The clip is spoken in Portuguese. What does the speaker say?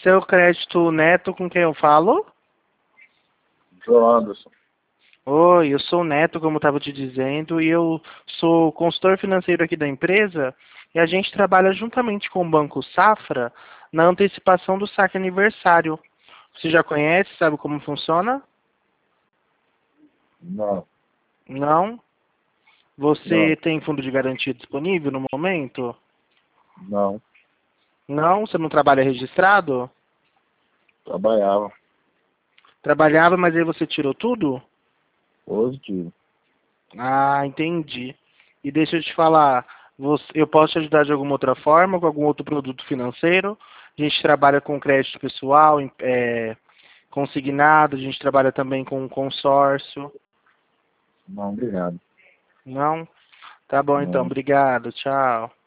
Seu crédito neto, com quem eu falo? João Anderson. Oi, eu sou o Neto, como eu estava te dizendo, e eu sou consultor financeiro aqui da empresa, e a gente trabalha juntamente com o Banco Safra na antecipação do saque aniversário. Você já conhece, sabe como funciona? Não, Não? Você não, tem fundo de garantia disponível no momento? não. Não? Você não trabalha registrado? Trabalhava. Trabalhava, mas aí você tirou tudo? Positivo. Ah, entendi. E deixa eu te falar, eu posso te ajudar de alguma outra forma, com algum outro produto financeiro? A gente trabalha com crédito pessoal, consignado, a gente trabalha também com consórcio. Não, obrigado. Não? Tá bom então, Não. obrigado, tchau.